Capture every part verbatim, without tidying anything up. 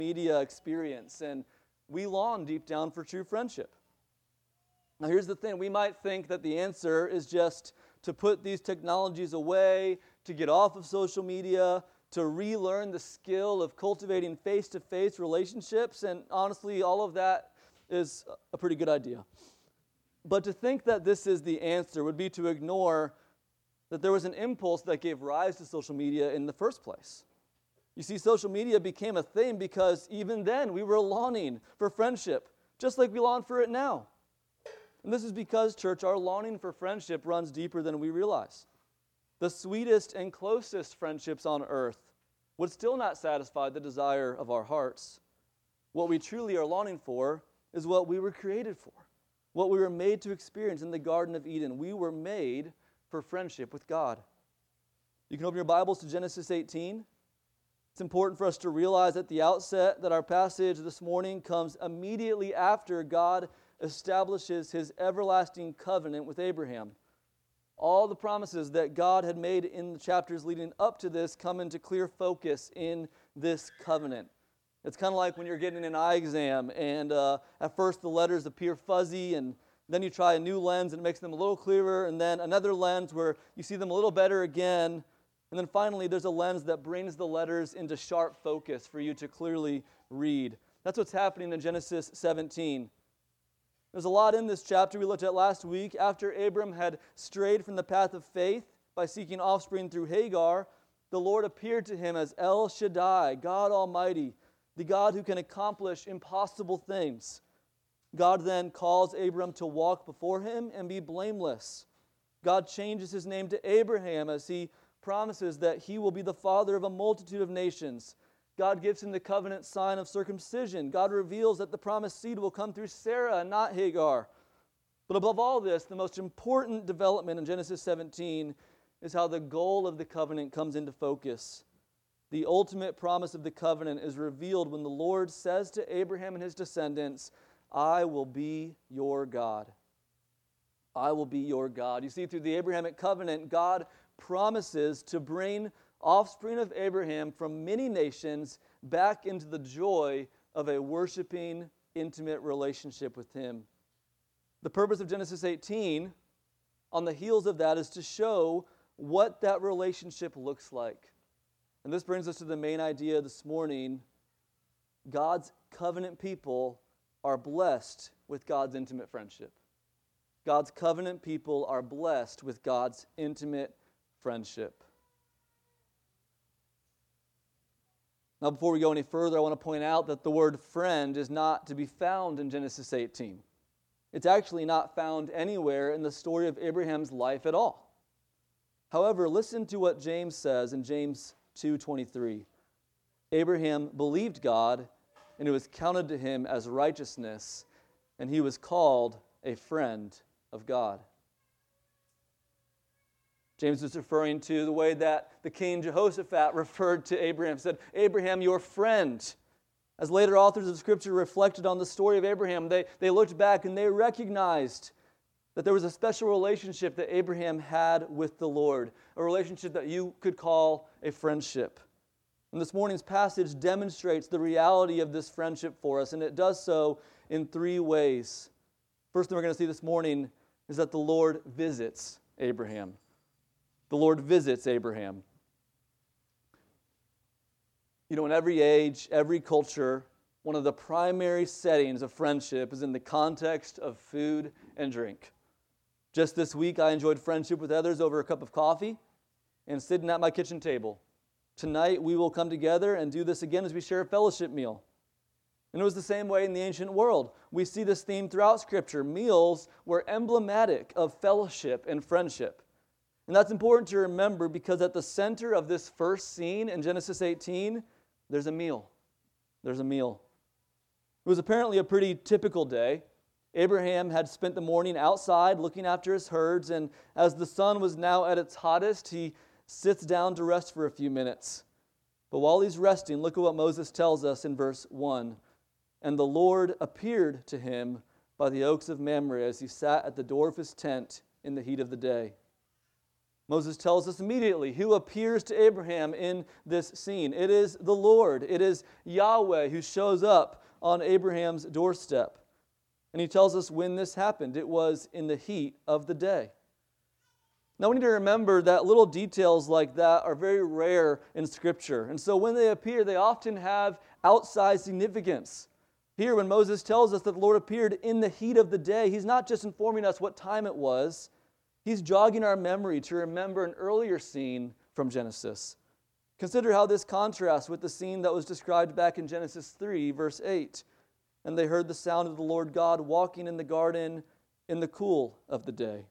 media experience, and we long deep down for true friendship. Now here's the thing, we might think that the answer is just to put these technologies away, to get off of social media, to relearn the skill of cultivating face-to-face relationships, and honestly, all of that is a pretty good idea. But to think that this is the answer would be to ignore that there was an impulse that gave rise to social media in the first place. You see, social media became a thing because even then we were longing for friendship, just like we long for it now. And this is because, church, our longing for friendship runs deeper than we realize. The sweetest and closest friendships on earth would still not satisfy the desire of our hearts. What we truly are longing for is what we were created for, what we were made to experience in the Garden of Eden. We were made for friendship with God. You can open your Bibles to Genesis eighteen. It's important for us to realize at the outset that our passage this morning comes immediately after God establishes his everlasting covenant with Abraham. All the promises that God had made in the chapters leading up to this come into clear focus in this covenant. It's kind of like when you're getting an eye exam and uh, at first the letters appear fuzzy, and then you try a new lens and it makes them a little clearer, and then another lens where you see them a little better again. And then finally, there's a lens that brings the letters into sharp focus for you to clearly read. That's what's happening in Genesis seventeen. There's a lot in this chapter we looked at last week. After Abram had strayed from the path of faith by seeking offspring through Hagar, the Lord appeared to him as El Shaddai, God Almighty, the God who can accomplish impossible things. God then calls Abram to walk before him and be blameless. God changes his name to Abraham as he promises that he will be the father of a multitude of nations. God gives him the covenant sign of circumcision. God reveals that the promised seed will come through Sarah and not Hagar. But above all this, the most important development in Genesis seventeen is how the goal of the covenant comes into focus. The ultimate promise of the covenant is revealed when the Lord says to Abraham and his descendants, I will be your God. I will be your God. You see, through the Abrahamic covenant, God promises to bring offspring of Abraham from many nations back into the joy of a worshiping, intimate relationship with him. The purpose of Genesis eighteen, on the heels of that, is to show what that relationship looks like. And this brings us to the main idea this morning. God's covenant people are blessed with God's intimate friendship. God's covenant people are blessed with God's intimate friendship. Now, before we go any further, I want to point out that the word friend is not to be found in Genesis eighteen. It's actually not found anywhere in the story of Abraham's life at all. However, listen to what James says in James two twenty-three. Abraham believed God, and it was counted to him as righteousness, and he was called a friend of God. James is referring to the way that the king Jehoshaphat referred to Abraham, said, Abraham, your friend. As later authors of Scripture reflected on the story of Abraham, they, they looked back and they recognized that there was a special relationship that Abraham had with the Lord, a relationship that you could call a friendship. And this morning's passage demonstrates the reality of this friendship for us, and it does so in three ways. First thing we're going to see this morning is that the Lord visits Abraham. The Lord visits Abraham. You know, in every age, every culture, one of the primary settings of friendship is in the context of food and drink. Just this week, I enjoyed friendship with others over a cup of coffee and sitting at my kitchen table. Tonight, we will come together and do this again as we share a fellowship meal. And it was the same way in the ancient world. We see this theme throughout Scripture. Meals were emblematic of fellowship and friendship. And that's important to remember because at the center of this first scene in Genesis eighteen, there's a meal. There's a meal. It was apparently a pretty typical day. Abraham had spent the morning outside looking after his herds, and as the sun was now at its hottest, he sits down to rest for a few minutes. But while he's resting, look at what Moses tells us in verse one. And the Lord appeared to him by the oaks of Mamre as he sat at the door of his tent in the heat of the day. Moses tells us immediately who appears to Abraham in this scene. It is the Lord. It is Yahweh who shows up on Abraham's doorstep. And he tells us when this happened. It was in the heat of the day. Now we need to remember that little details like that are very rare in Scripture. And so when they appear, they often have outsized significance. Here, when Moses tells us that the Lord appeared in the heat of the day, he's not just informing us what time it was. He's jogging our memory to remember an earlier scene from Genesis. Consider how this contrasts with the scene that was described back in Genesis three, verse eight. And they heard the sound of the Lord God walking in the garden in the cool of the day.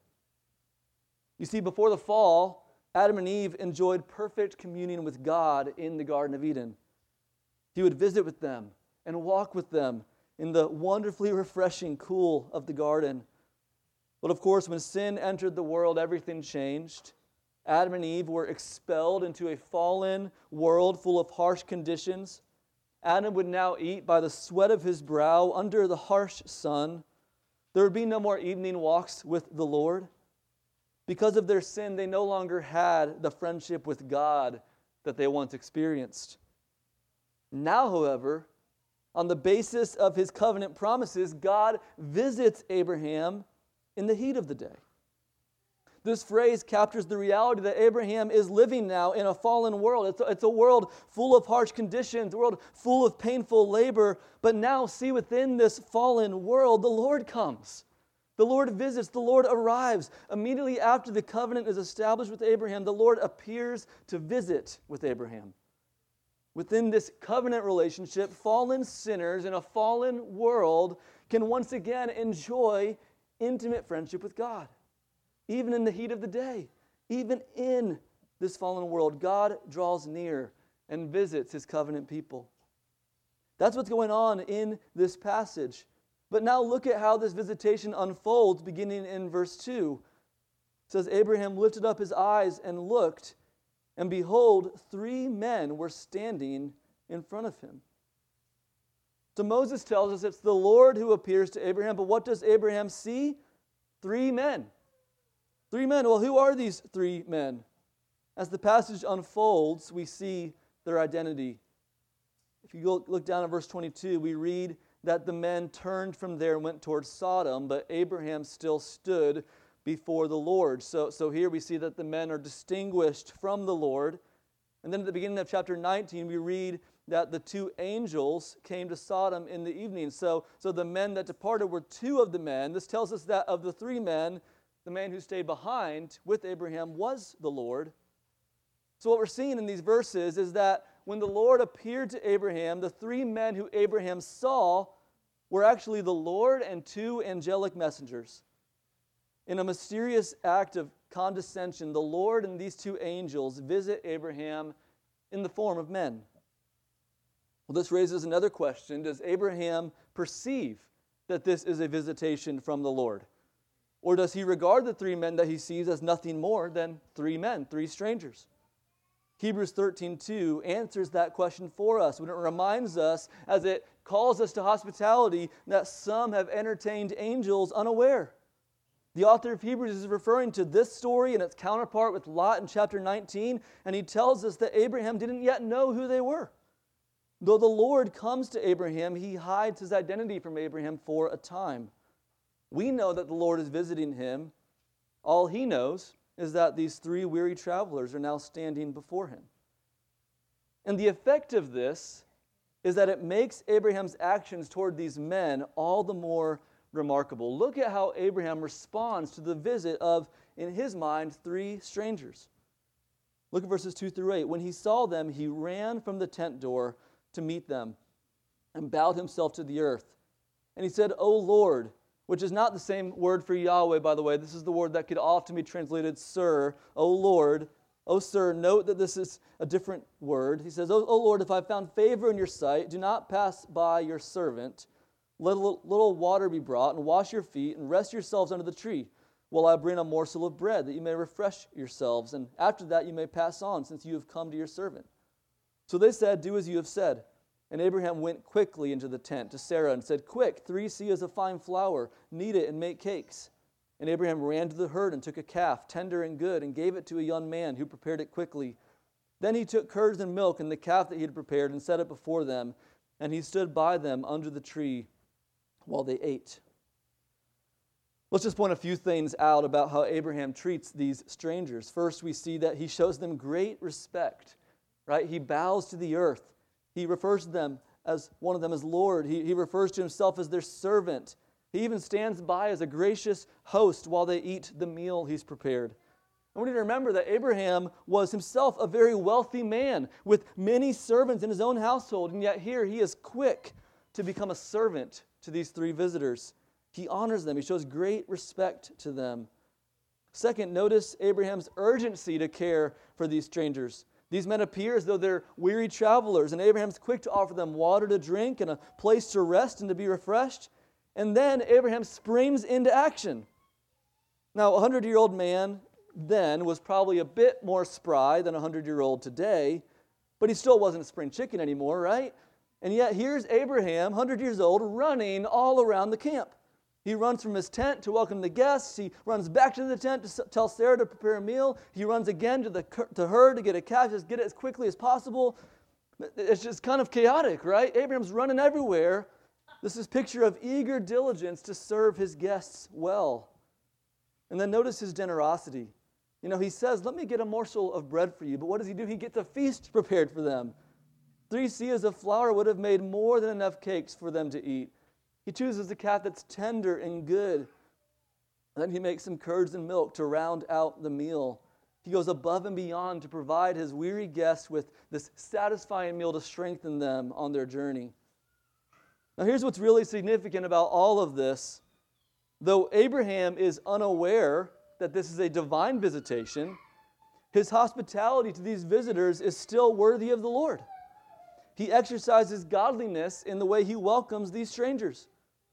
You see, before the fall, Adam and Eve enjoyed perfect communion with God in the Garden of Eden. He would visit with them and walk with them in the wonderfully refreshing cool of the garden. But of course, when sin entered the world, everything changed. Adam and Eve were expelled into a fallen world full of harsh conditions. Adam would now eat by the sweat of his brow under the harsh sun. There would be no more evening walks with the Lord. Because of their sin, they no longer had the friendship with God that they once experienced. Now, however, on the basis of his covenant promises, God visits Abraham in the heat of the day. This phrase captures the reality that Abraham is living now in a fallen world. It's a, it's a world full of harsh conditions, a world full of painful labor. But now, see, within this fallen world, the Lord comes. The Lord visits, the Lord arrives. Immediately after the covenant is established with Abraham, the Lord appears to visit with Abraham. Within this covenant relationship, fallen sinners in a fallen world can once again enjoy intimate friendship with God. Even in the heat of the day, even in this fallen world, God draws near and visits his covenant people. That's what's going on in this passage. But now look at how this visitation unfolds, beginning in verse two. It says, Abraham lifted up his eyes and looked, and behold, three men were standing in front of him. So Moses tells us it's the Lord who appears to Abraham, but what does Abraham see? Three men. Three men. Well, who are these three men? As the passage unfolds, we see their identity. If you go look down at verse twenty-two, we read that the men turned from there and went towards Sodom, but Abraham still stood before the Lord. So, so here we see that the men are distinguished from the Lord. And then at the beginning of chapter nineteen, we read that the two angels came to Sodom in the evening. So, so the men that departed were two of the men. This tells us that of the three men, the man who stayed behind with Abraham was the Lord. So what we're seeing in these verses is that when the Lord appeared to Abraham, the three men who Abraham saw were actually the Lord and two angelic messengers. In a mysterious act of condescension, the Lord and these two angels visit Abraham in the form of men. Well, this raises another question. Does Abraham perceive that this is a visitation from the Lord? Or does he regard the three men that he sees as nothing more than three men, three strangers? Hebrews thirteen two answers that question for us when it reminds us, as it calls us to hospitality, that some have entertained angels unaware. The author of Hebrews is referring to this story and its counterpart with Lot in chapter nineteen, and he tells us that Abraham didn't yet know who they were. Though the Lord comes to Abraham, he hides his identity from Abraham for a time. We know that the Lord is visiting him. All he knows is that these three weary travelers are now standing before him. And the effect of this is that it makes Abraham's actions toward these men all the more remarkable. Look at how Abraham responds to the visit of, in his mind, three strangers. Look at verses two through eight. When he saw them, he ran from the tent door to meet them and bowed himself to the earth. And he said, O Lord, which is not the same word for Yahweh, by the way. This is the word that could often be translated sir. O Lord, O sir, note that this is a different word. He says, O, o Lord, if I found favor in your sight, do not pass by your servant. Let a little, little water be brought, and wash your feet, and rest yourselves under the tree, while I bring a morsel of bread, that you may refresh yourselves, and after that you may pass on, since you have come to your servant. So they said, do as you have said. And Abraham went quickly into the tent to Sarah and said, Quick, three seahs of fine flour, knead it and make cakes. And Abraham ran to the herd and took a calf, tender and good, and gave it to a young man who prepared it quickly. Then he took curds and milk and the calf that he had prepared and set it before them, and he stood by them under the tree while they ate. Let's just point a few things out about how Abraham treats these strangers. First, we see that he shows them great respect, right? He bows to the earth. He refers to them as one of them as Lord. He, he refers to himself as their servant. He even stands by as a gracious host while they eat the meal he's prepared. And we need to remember that Abraham was himself a very wealthy man with many servants in his own household, and yet here he is quick to become a servant to these three visitors. He honors them. He shows great respect to them. Second, notice Abraham's urgency to care for these strangers. These men appear as though they're weary travelers, and Abraham's quick to offer them water to drink and a place to rest and to be refreshed. And then Abraham springs into action. Now, a hundred-year-old man then was probably a bit more spry than a hundred-year-old today, but he still wasn't a spring chicken anymore, right? And yet here's Abraham, one hundred years old, running all around the camp. He runs from his tent to welcome the guests. He runs back to the tent to tell Sarah to prepare a meal. He runs again to, the, to her to get a calf, just get it as quickly as possible. It's just kind of chaotic, right? Abraham's running everywhere. This is a picture of eager diligence to serve his guests well. And then notice his generosity. You know, he says, let me get a morsel of bread for you. But what does he do? He gets a feast prepared for them. Three seahs of flour would have made more than enough cakes for them to eat. He chooses a calf that's tender and good. And then he makes some curds and milk to round out the meal. He goes above and beyond to provide his weary guests with this satisfying meal to strengthen them on their journey. Now here's what's really significant about all of this. Though Abraham is unaware that this is a divine visitation, his hospitality to these visitors is still worthy of the Lord. He exercises godliness in the way he welcomes these strangers.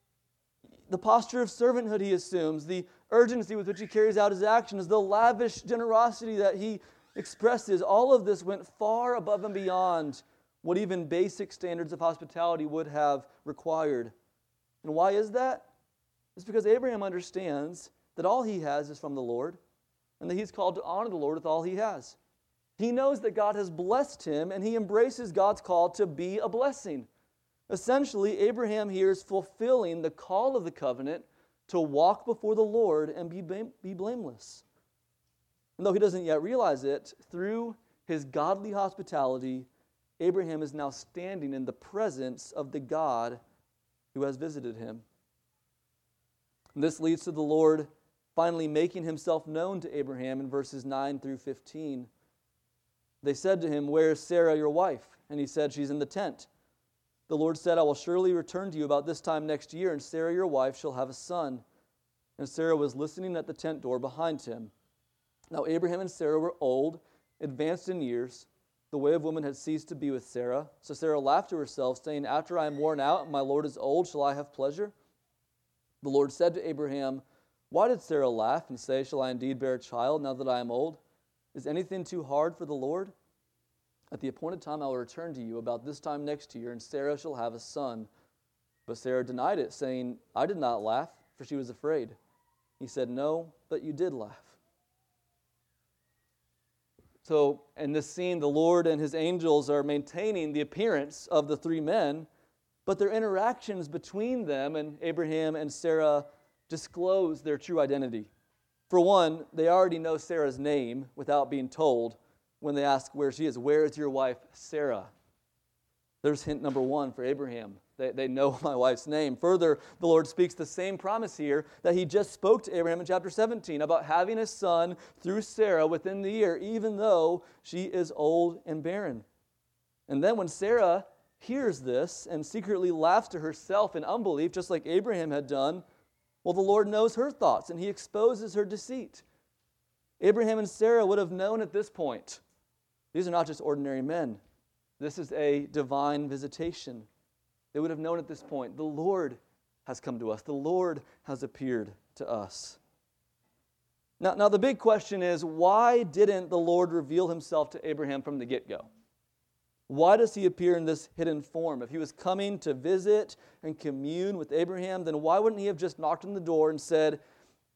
The posture of servanthood he assumes, the urgency with which he carries out his actions, the lavish generosity that he expresses, all of this went far above and beyond what even basic standards of hospitality would have required. And why is that? It's because Abraham understands that all he has is from the Lord, and that he's called to honor the Lord with all he has. He knows that God has blessed him, and he embraces God's call to be a blessing. Essentially, Abraham here is fulfilling the call of the covenant to walk before the Lord and be, be blameless. And though he doesn't yet realize it, through his godly hospitality, Abraham is now standing in the presence of the God who has visited him. And this leads to the Lord finally making himself known to Abraham in verses nine through fifteen. They said to him, "Where is Sarah, your wife?" And he said, "She's in the tent." The Lord said, "I will surely return to you about this time next year, and Sarah, your wife, shall have a son." And Sarah was listening at the tent door behind him. Now Abraham and Sarah were old, advanced in years. The way of woman had ceased to be with Sarah. So Sarah laughed to herself, saying, "After I am worn out and my Lord is old, shall I have pleasure?" The Lord said to Abraham, "Why did Sarah laugh and say, 'Shall I indeed bear a child now that I am old?' Is anything too hard for the Lord? At the appointed time I will return to you about this time next year, and Sarah shall have a son." But Sarah denied it, saying, "I did not laugh," for she was afraid. He said, "No, but you did laugh." So in this scene, the Lord and his angels are maintaining the appearance of the three men, but their interactions between them and Abraham and Sarah disclose their true identity. For one, they already know Sarah's name without being told when they ask where she is. "Where is your wife, Sarah?" There's hint number one for Abraham. They, they know my wife's name. Further, the Lord speaks the same promise here that he just spoke to Abraham in chapter seventeen about having a son through Sarah within the year, even though she is old and barren. And then when Sarah hears this and secretly laughs to herself in unbelief, just like Abraham had done, well, the Lord knows her thoughts, and he exposes her deceit. Abraham and Sarah would have known at this point, these are not just ordinary men. This is a divine visitation. They would have known at this point, the Lord has come to us. The Lord has appeared to us. Now, now the big question is, why didn't the Lord reveal himself to Abraham from the get-go? Why does he appear in this hidden form? If he was coming to visit and commune with Abraham, then why wouldn't he have just knocked on the door and said,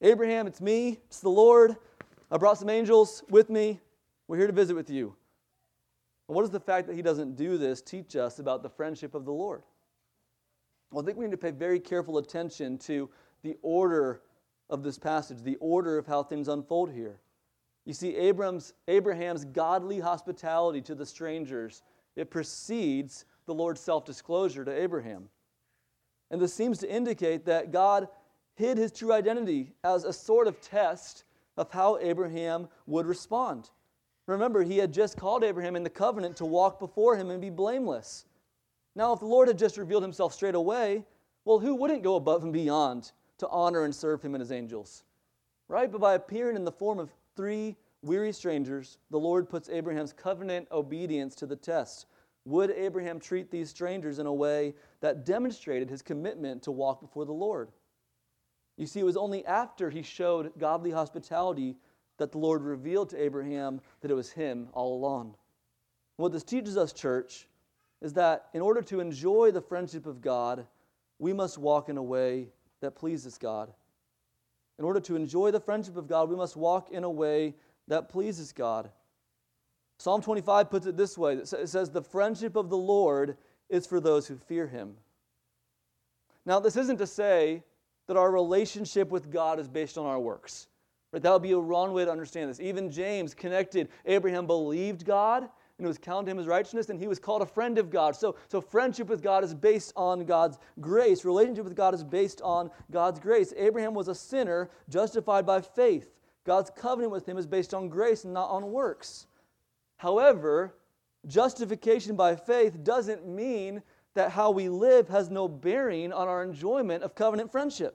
Abraham, it's me, it's the Lord. I brought some angels with me. We're here to visit with you. And what does the fact that he doesn't do this teach us about the friendship of the Lord? Well, I think we need to pay very careful attention to the order of this passage, the order of how things unfold here. You see, Abraham's, Abraham's godly hospitality to the strangers, it precedes the Lord's self-disclosure to Abraham. And this seems to indicate that God hid his true identity as a sort of test of how Abraham would respond. Remember, he had just called Abraham in the covenant to walk before him and be blameless. Now, if the Lord had just revealed himself straight away, well, who wouldn't go above and beyond to honor and serve him and his angels? Right? But by appearing in the form of three weary strangers, the Lord puts Abraham's covenant obedience to the test. Would Abraham treat these strangers in a way that demonstrated his commitment to walk before the Lord? You see, it was only after he showed godly hospitality that the Lord revealed to Abraham that it was him all along. What this teaches us, church, is that in order to enjoy the friendship of God, we must walk in a way that pleases God. In order to enjoy the friendship of God, we must walk in a way that pleases God. Psalm twenty-five puts it this way. It says, the friendship of the Lord is for those who fear him. Now, this isn't to say that our relationship with God is based on our works. Right? That would be a wrong way to understand this. Even James connected, Abraham believed God, and it was counted him as righteousness, and he was called a friend of God. So, so friendship with God is based on God's grace. Relationship with God is based on God's grace. Abraham was a sinner justified by faith. God's covenant with him is based on grace and not on works. However, justification by faith doesn't mean that how we live has no bearing on our enjoyment of covenant friendship.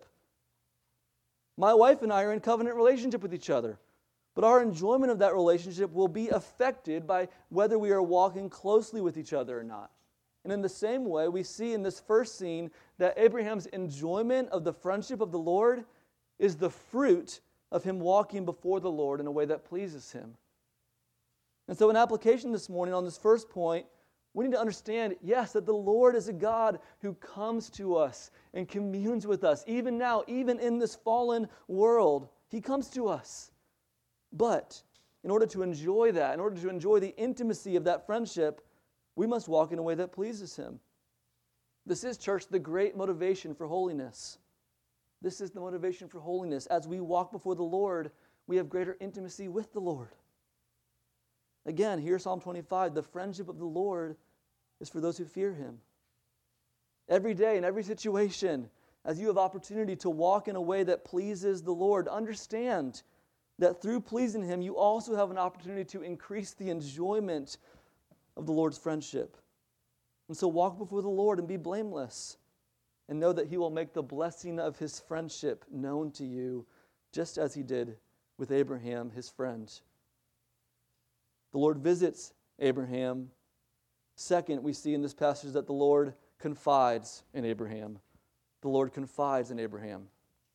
My wife and I are in covenant relationship with each other, but our enjoyment of that relationship will be affected by whether we are walking closely with each other or not. And in the same way, we see in this first scene that Abraham's enjoyment of the friendship of the Lord is the fruit of him walking before the Lord in a way that pleases him. And so in application this morning on this first point, we need to understand, yes, that the Lord is a God who comes to us and communes with us. Even now, even in this fallen world, he comes to us. But in order to enjoy that, in order to enjoy the intimacy of that friendship, we must walk in a way that pleases him. This is, church, the great motivation for holiness. This is the motivation for holiness. As we walk before the Lord, we have greater intimacy with the Lord. Again, here Psalm twenty-five, the friendship of the Lord is for those who fear him. Every day, in every situation, as you have opportunity to walk in a way that pleases the Lord, understand that through pleasing him, you also have an opportunity to increase the enjoyment of the Lord's friendship. And so walk before the Lord and be blameless, and know that he will make the blessing of his friendship known to you, just as he did with Abraham, his friend. The Lord visits Abraham. Second, we see in this passage that the Lord confides in Abraham. The Lord confides in Abraham.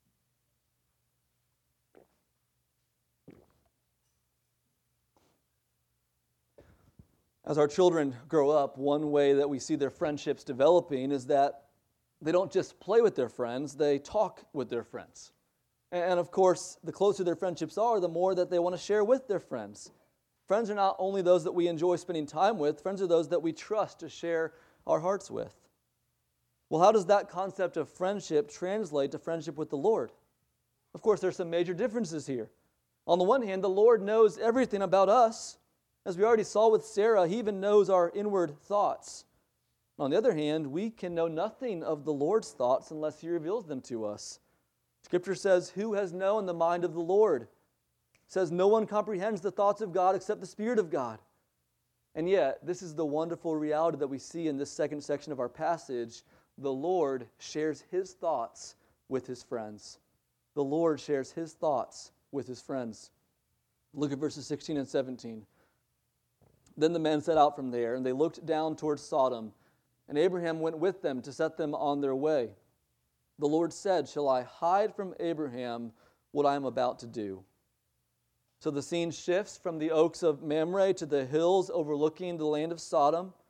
As our children grow up, one way that we see their friendships developing is that they don't just play with their friends, they talk with their friends. And of course, the closer their friendships are, the more that they want to share with their friends. Friends are not only those that we enjoy spending time with, friends are those that we trust to share our hearts with. Well, how does that concept of friendship translate to friendship with the Lord? Of course, there's some major differences here. On the one hand, the Lord knows everything about us. As we already saw with Sarah, he even knows our inward thoughts. On the other hand, we can know nothing of the Lord's thoughts unless he reveals them to us. Scripture says, "Who has known the mind of the Lord?" It says, "No one comprehends the thoughts of God except the Spirit of God." And yet, this is the wonderful reality that we see in this second section of our passage. The Lord shares his thoughts with his friends. The Lord shares his thoughts with his friends. Look at verses sixteen and seventeen. Then the men set out from there, and they looked down towards Sodom, and Abraham went with them to set them on their way. The Lord said, "Shall I hide from Abraham what I am about to do?" So the scene shifts from the oaks of Mamre to the hills overlooking the land of Sodom,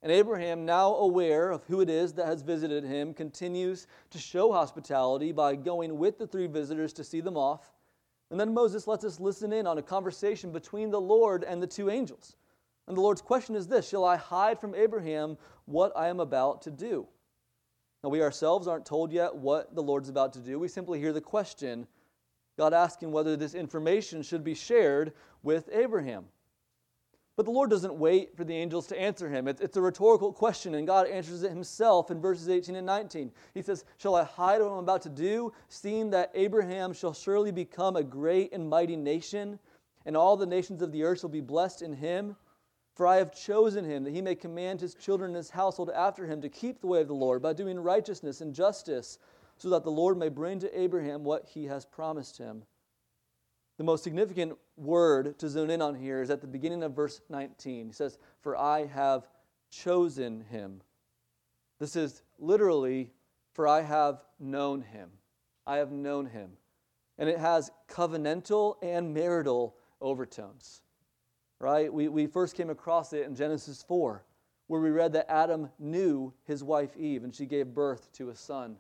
And Abraham, now aware of who it is that has visited him, continues to show hospitality by going with the three visitors to see them off. And then Moses lets us listen in on a conversation between the Lord and the two angels. And the Lord's question is this: shall I hide from Abraham what I am about to do? Now, we ourselves aren't told yet what the Lord's about to do. We simply hear the question, God asking whether this information should be shared with Abraham. But the Lord doesn't wait for the angels to answer him. It's, it's a rhetorical question, and God answers it himself in verses eighteen and nineteen. He says, shall I hide what I'm about to do, seeing that Abraham shall surely become a great and mighty nation, and all the nations of the earth shall be blessed in him? For I have chosen him, that he may command his children and his household after him to keep the way of the Lord by doing righteousness and justice, so that the Lord may bring to Abraham what he has promised him. The most significant word to zone in on here is at the beginning of verse nineteen. He says, for I have chosen him. This is literally, for I have known him. I have known him. And it has covenantal and marital overtones. Right? We, we first came across it in Genesis four, where we read that Adam knew his wife Eve, and she gave birth to a son.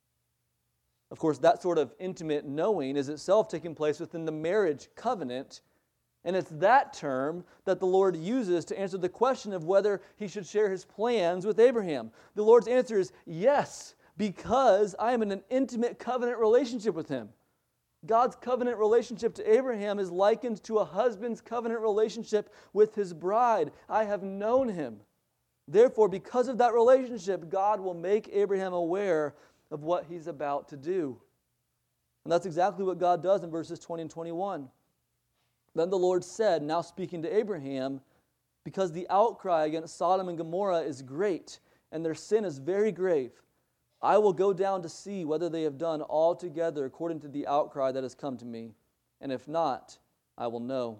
Of course, that sort of intimate knowing is itself taking place within the marriage covenant, and it's that term that the Lord uses to answer the question of whether he should share his plans with Abraham. The Lord's answer is yes, because I am in an intimate covenant relationship with him. God's covenant relationship to Abraham is likened to a husband's covenant relationship with his bride. I have known him. Therefore, because of that relationship, God will make Abraham aware of what he's about to do. And that's exactly what God does in verses twenty and twenty-one. Then the Lord said, now speaking to Abraham, because the outcry against Sodom and Gomorrah is great, and their sin is very grave, I will go down to see whether they have done altogether according to the outcry that has come to me, and if not, I will know.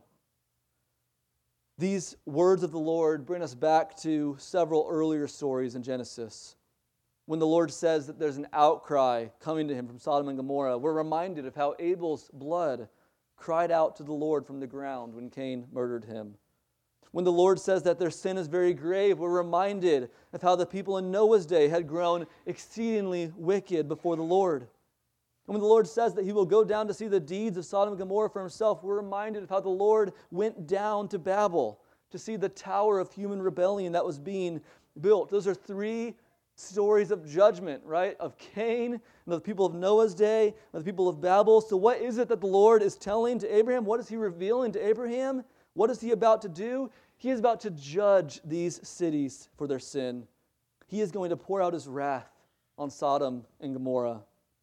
These words of the Lord bring us back to several earlier stories in Genesis. When the Lord says that there's an outcry coming to him from Sodom and Gomorrah, we're reminded of how Abel's blood cried out to the Lord from the ground when Cain murdered him. When the Lord says that their sin is very grave, we're reminded of how the people in Noah's day had grown exceedingly wicked before the Lord. And when the Lord says that he will go down to see the deeds of Sodom and Gomorrah for himself, we're reminded of how the Lord went down to Babel to see the tower of human rebellion that was being built. Those are three stories of judgment, right? Of Cain, and the people of Noah's day, and the people of Babel. So what is it that the Lord is telling to Abraham? What is he revealing to Abraham? What is he about to do? He is about to judge these cities for their sin. He is going to pour out his wrath on Sodom and Gomorrah.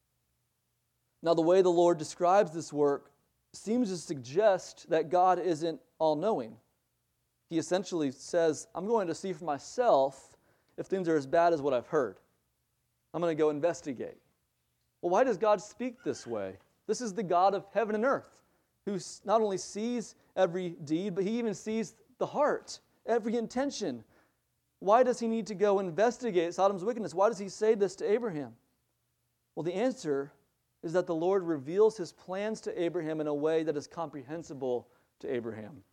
Now, the way the Lord describes this work seems to suggest that God isn't all-knowing. He essentially says, I'm going to see for myself if things are as bad as what I've heard. I'm going to go investigate. Well, why does God speak this way? This is the God of heaven and earth, who not only sees every deed, but he even sees the heart, every intention. Why does he need to go investigate Sodom's wickedness? Why does he say this to Abraham? Well, the answer is that the Lord reveals his plans to Abraham in a way that is comprehensible to Abraham.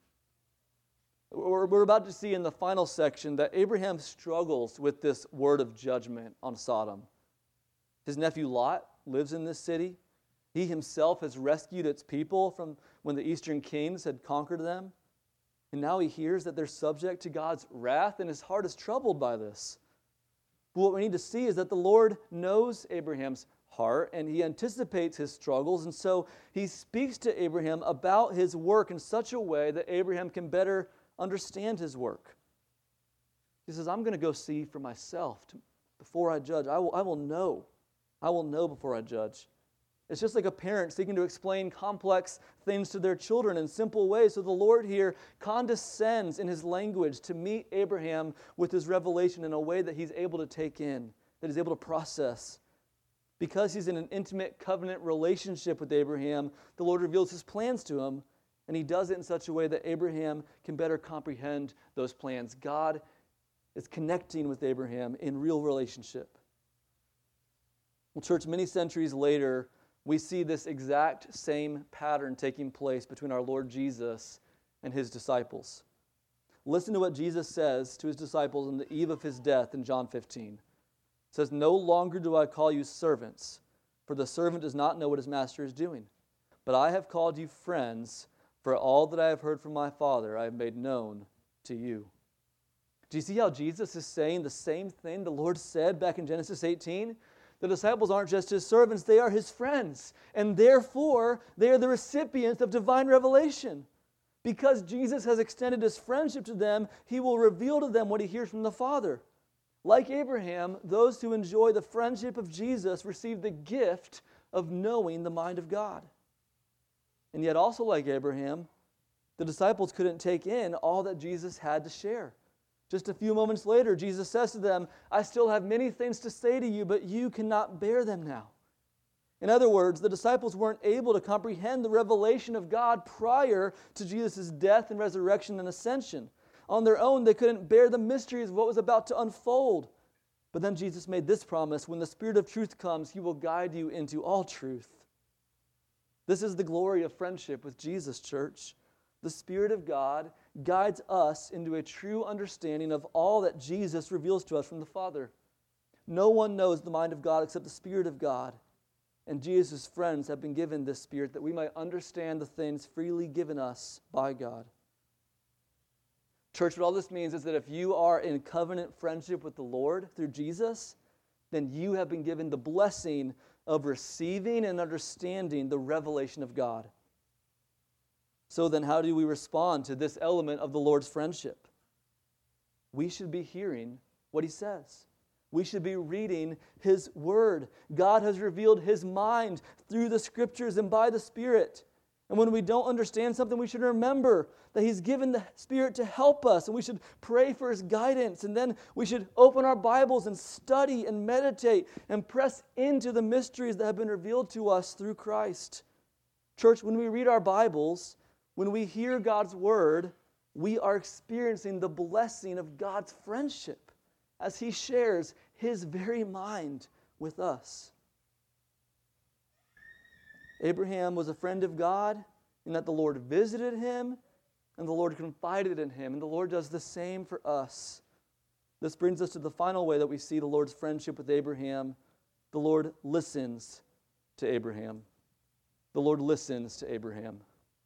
We're about to see in the final section that Abraham struggles with this word of judgment on Sodom. His nephew Lot lives in this city. He himself has rescued its people from when the eastern kings had conquered them. And now he hears that they're subject to God's wrath, and his heart is troubled by this. But what we need to see is that the Lord knows Abraham's heart, and he anticipates his struggles, and so he speaks to Abraham about his work in such a way that Abraham can better understand his work. He says, I'm going to go see for myself to, before I judge. I will, I will know. I will know before I judge. It's just like a parent seeking to explain complex things to their children in simple ways. So the Lord here condescends in his language to meet Abraham with his revelation in a way that he's able to take in, that he's able to process. Because he's in an intimate covenant relationship with Abraham, the Lord reveals his plans to him, and he does it in such a way that Abraham can better comprehend those plans. God is connecting with Abraham in real relationship. Well, church, many centuries later, we see this exact same pattern taking place between our Lord Jesus and his disciples. Listen to what Jesus says to his disciples on the eve of his death in John fifteen. It says, "No longer do I call you servants, for the servant does not know what his master is doing. But I have called you friends, for all that I have heard from my Father I have made known to you." Do you see how Jesus is saying the same thing the Lord said back in Genesis eighteen? The disciples aren't just his servants, they are his friends. And therefore, they are the recipients of divine revelation. Because Jesus has extended his friendship to them, he will reveal to them what he hears from the Father. Like Abraham, those who enjoy the friendship of Jesus receive the gift of knowing the mind of God. And yet also like Abraham, the disciples couldn't take in all that Jesus had to share. Just a few moments later, Jesus says to them, "I still have many things to say to you, but you cannot bear them now." In other words, the disciples weren't able to comprehend the revelation of God prior to Jesus' death and resurrection and ascension. On their own, they couldn't bear the mysteries of what was about to unfold. But then Jesus made this promise: when the Spirit of truth comes, he will guide you into all truth. This is the glory of friendship with Jesus, church. The Spirit of God guides us into a true understanding of all that Jesus reveals to us from the Father. No one knows the mind of God except the Spirit of God. And Jesus' friends have been given this Spirit that we might understand the things freely given us by God. Church, what all this means is that if you are in covenant friendship with the Lord through Jesus, then you have been given the blessing of receiving and understanding the revelation of God. So then how do we respond to this element of the Lord's friendship? We should be hearing what he says. We should be reading his word. God has revealed his mind through the scriptures and by the Spirit. And when we don't understand something, we should remember that he's given the Spirit to help us, and we should pray for his guidance. And then we should open our Bibles and study and meditate and press into the mysteries that have been revealed to us through Christ. Church, when we read our Bibles, when we hear God's word, we are experiencing the blessing of God's friendship as he shares his very mind with us. Abraham was a friend of God in that the Lord visited him and the Lord confided in him, and the Lord does the same for us. This brings us to the final way that we see the Lord's friendship with Abraham. The Lord listens to Abraham. The Lord listens to Abraham.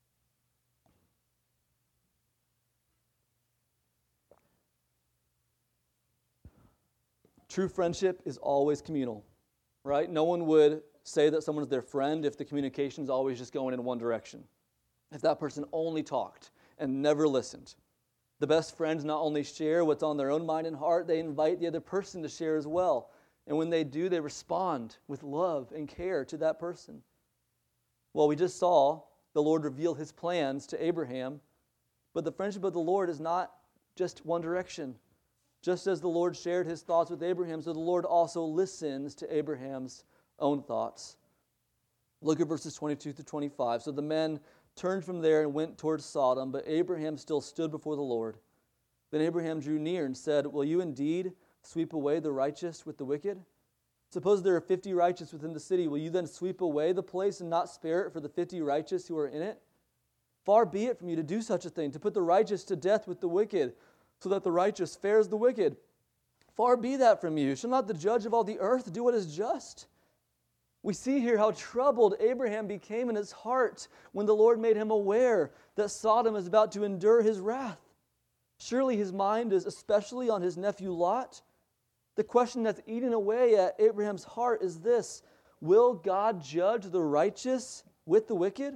True friendship is always communal, right? No one would say that someone's their friend if the communication is always just going in one direction. If that person only talked and never listened. The best friends not only share what's on their own mind and heart, they invite the other person to share as well. And when they do, they respond with love and care to that person. Well, we just saw the Lord reveal his plans to Abraham, but the friendship of the Lord is not just one direction. Just as the Lord shared his thoughts with Abraham, so the Lord also listens to Abraham's own thoughts. Look at verses twenty-two through twenty-five. So the men turned from there and went towards Sodom, but Abraham still stood before the Lord. Then Abraham drew near and said, "Will you indeed sweep away the righteous with the wicked? Suppose there are fifty righteous within the city. Will you then sweep away the place and not spare it for the fifty righteous who are in it? Far be it from you to do such a thing, to put the righteous to death with the wicked, so that the righteous fares the wicked. Far be that from you. Shall not the judge of all the earth do what is just?" We see here how troubled Abraham became in his heart when the Lord made him aware that Sodom is about to endure his wrath. Surely his mind is especially on his nephew Lot. The question that's eating away at Abraham's heart is this: will God judge the righteous with the wicked?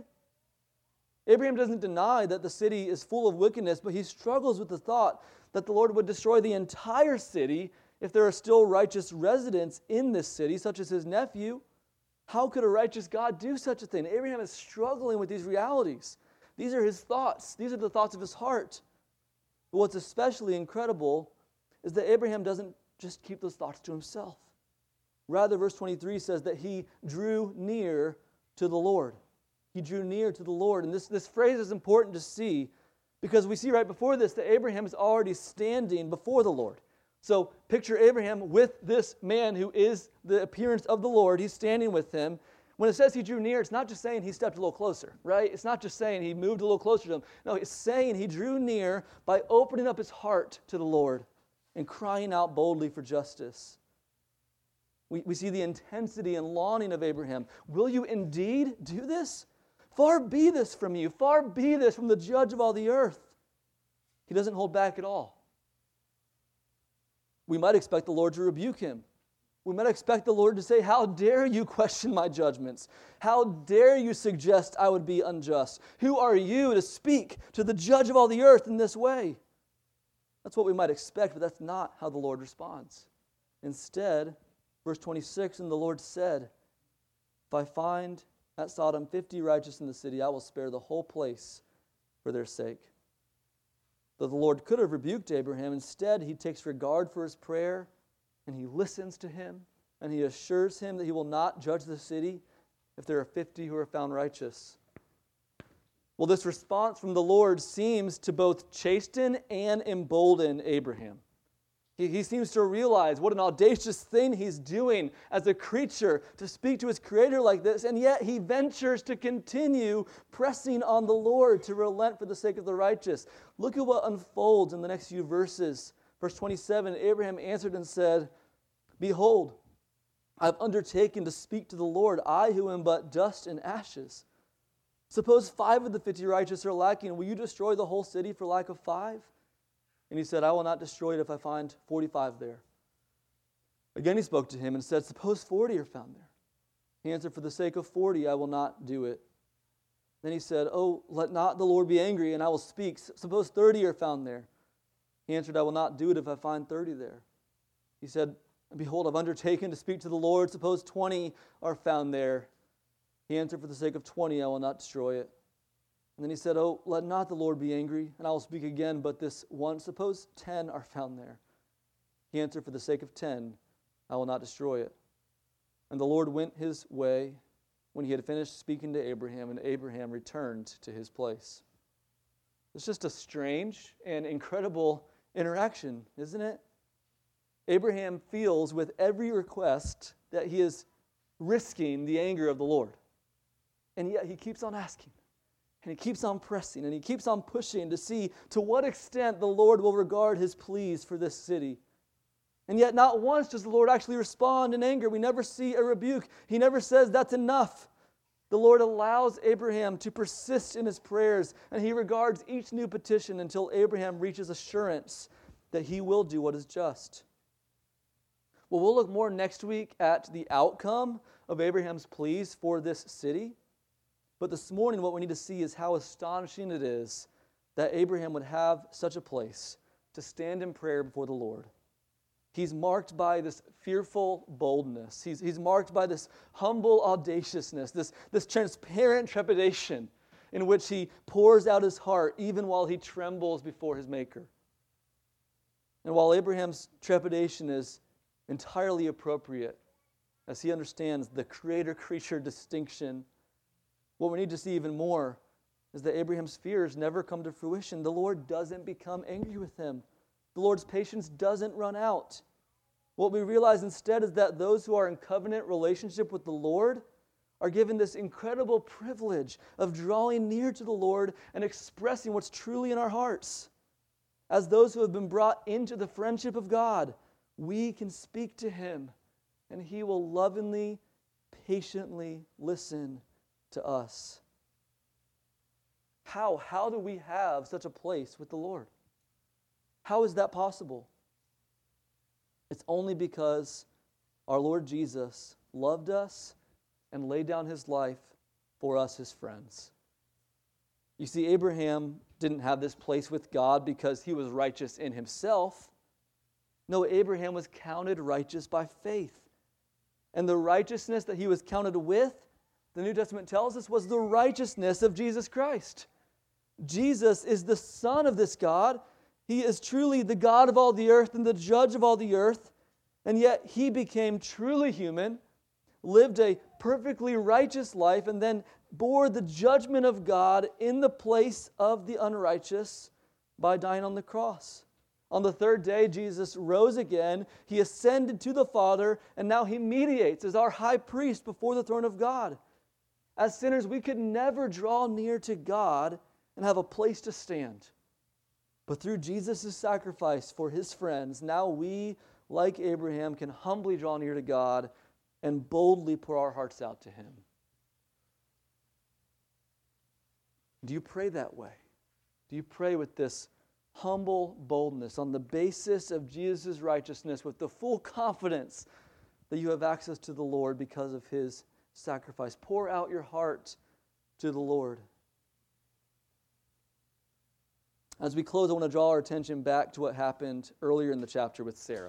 Abraham doesn't deny that the city is full of wickedness, but he struggles with the thought that the Lord would destroy the entire city if there are still righteous residents in this city, such as his nephew. How could a righteous God do such a thing? Abraham is struggling with these realities. These are his thoughts. These are the thoughts of his heart. But what's especially incredible is that Abraham doesn't just keep those thoughts to himself. Rather, verse twenty-three says that he drew near to the Lord. He drew near to the Lord. And this, this phrase is important to see because we see right before this that Abraham is already standing before the Lord. So picture Abraham with this man who is the appearance of the Lord. He's standing with him. When it says he drew near, it's not just saying he stepped a little closer, right? It's not just saying he moved a little closer to him. No, it's saying he drew near by opening up his heart to the Lord and crying out boldly for justice. We, we see the intensity and longing of Abraham. Will you indeed do this? Far be this from you. Far be this from the judge of all the earth. He doesn't hold back at all. We might expect the Lord to rebuke him. We might expect the Lord to say, how dare you question my judgments? How dare you suggest I would be unjust? Who are you to speak to the judge of all the earth in this way? That's what we might expect, but that's not how the Lord responds. Instead, verse twenty-six, and the Lord said, if I find at Sodom fifty righteous in the city, I will spare the whole place for their sake. Though the Lord could have rebuked Abraham, instead he takes regard for his prayer, and he listens to him, and he assures him that he will not judge the city if there are fifty who are found righteous. Well, this response from the Lord seems to both chasten and embolden Abraham. He, he seems to realize what an audacious thing he's doing as a creature to speak to his Creator like this, and yet he ventures to continue pressing on the Lord to relent for the sake of the righteous. Look at what unfolds in the next few verses. Verse twenty-seven, Abraham answered and said, behold, I have undertaken to speak to the Lord, I who am but dust and ashes. Suppose five of the fifty righteous are lacking, will you destroy the whole city for lack of five? And he said, I will not destroy it if I find forty-five there. Again he spoke to him and said, suppose forty are found there. He answered, for the sake of forty I will not do it. Then he said, oh, let not the Lord be angry, and I will speak. Suppose thirty are found there. He answered, I will not do it if I find thirty there. He said, behold, I've undertaken to speak to the Lord. Suppose twenty are found there. He answered, for the sake of twenty, I will not destroy it. And then he said, oh, let not the Lord be angry, and I will speak again, but this one, suppose ten are found there. He answered, for the sake of ten, I will not destroy it. And the Lord went his way when he had finished speaking to Abraham, and Abraham returned to his place. It's just a strange and incredible interaction, isn't it? Abraham feels with every request that he is risking the anger of the Lord. And yet he keeps on asking. And he keeps on pressing. And he keeps on pushing to see to what extent the Lord will regard his pleas for this city. And yet not once does the Lord actually respond in anger. We never see a rebuke. He never says that's enough. The Lord allows Abraham to persist in his prayers, and he regards each new petition until Abraham reaches assurance that he will do what is just. Well, we'll look more next week at the outcome of Abraham's pleas for this city. But this morning, what we need to see is how astonishing it is that Abraham would have such a place to stand in prayer before the Lord. He's marked by this fearful boldness. He's, he's marked by this humble audaciousness, this, this transparent trepidation in which he pours out his heart even while he trembles before his Maker. And while Abraham's trepidation is entirely appropriate as he understands the creator-creature distinction, what we need to see even more is that Abraham's fears never come to fruition. The Lord doesn't become angry with him. The Lord's patience doesn't run out. What we realize instead is that those who are in covenant relationship with the Lord are given this incredible privilege of drawing near to the Lord and expressing what's truly in our hearts. As those who have been brought into the friendship of God, we can speak to Him, and He will lovingly, patiently listen to us. How? How do we have such a place with the Lord? How is that possible? It's only because our Lord Jesus loved us and laid down His life for us, His friends. You see, Abraham didn't have this place with God because he was righteous in himself. No, Abraham was counted righteous by faith. And the righteousness that he was counted with, the New Testament tells us, was the righteousness of Jesus Christ. Jesus is the Son of this God. He is truly the God of all the earth and the judge of all the earth. And yet He became truly human, lived a perfectly righteous life, and then bore the judgment of God in the place of the unrighteous by dying on the cross. On the third day, Jesus rose again. He ascended to the Father, and now He mediates as our high priest before the throne of God. As sinners, we could never draw near to God and have a place to stand. But through Jesus' sacrifice for his friends, now we, like Abraham, can humbly draw near to God and boldly pour our hearts out to him. Do you pray that way? Do you pray with this humble boldness on the basis of Jesus' righteousness with the full confidence that you have access to the Lord because of his sacrifice? Pour out your heart to the Lord. As we close, I want to draw our attention back to what happened earlier in the chapter with Sarah.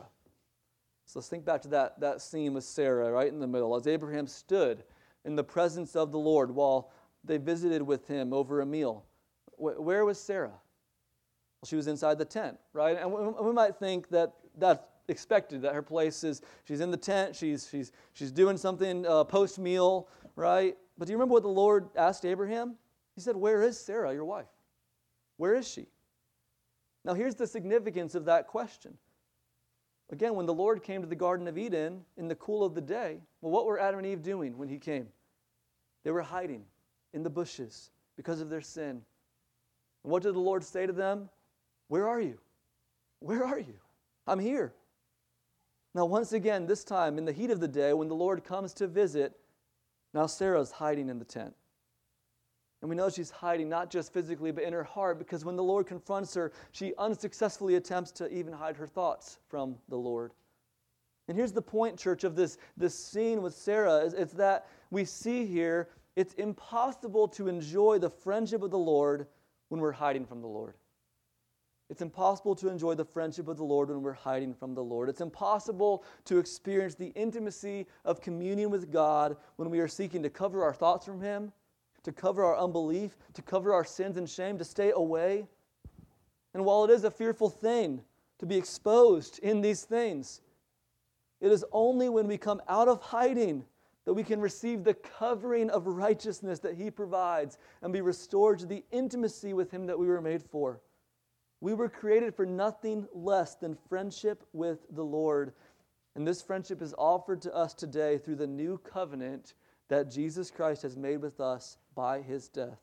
So let's think back to that, that scene with Sarah right in the middle. As Abraham stood in the presence of the Lord while they visited with him over a meal. Where was Sarah? Well, she was inside the tent, right? And we might think that that's expected, that her place is, she's in the tent, she's she's she's doing something uh, post-meal, right? But do you remember what the Lord asked Abraham? He said, "Where is Sarah, your wife? Where is she?" Now here's the significance of that question. Again, when the Lord came to the Garden of Eden in the cool of the day, well, what were Adam and Eve doing when he came? They were hiding in the bushes because of their sin. And what did the Lord say to them? "Where are you? Where are you? I'm here." Now, once again, this time, in the heat of the day, when the Lord comes to visit, now Sarah's hiding in the tent. And we know she's hiding not just physically, but in her heart, because when the Lord confronts her, she unsuccessfully attempts to even hide her thoughts from the Lord. And here's the point, church, of this, this scene with Sarah. Is it's that we see here, it's impossible to enjoy the friendship of the Lord when we're hiding from the Lord. It's impossible to enjoy the friendship of the Lord when we're hiding from the Lord. It's impossible to experience the intimacy of communion with God when we are seeking to cover our thoughts from him, to cover our unbelief, to cover our sins and shame, to stay away. And while it is a fearful thing to be exposed in these things, it is only when we come out of hiding that we can receive the covering of righteousness that he provides and be restored to the intimacy with him that we were made for. We were created for nothing less than friendship with the Lord. And this friendship is offered to us today through the new covenant that Jesus Christ has made with us by his death.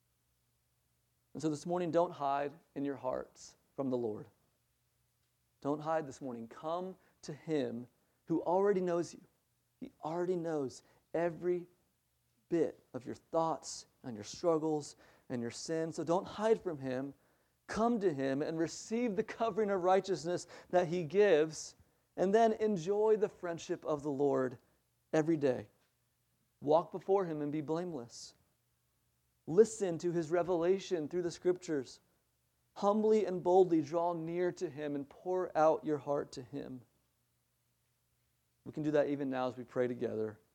And so this morning, don't hide in your hearts from the Lord. Don't hide this morning. Come to him who already knows you. He already knows every bit of your thoughts and your struggles and your sins. So don't hide from him. Come to him and receive the covering of righteousness that he gives, and then enjoy the friendship of the Lord every day. Walk before him and be blameless. Listen to his revelation through the scriptures. Humbly and boldly draw near to him and pour out your heart to him. We can do that even now as we pray together.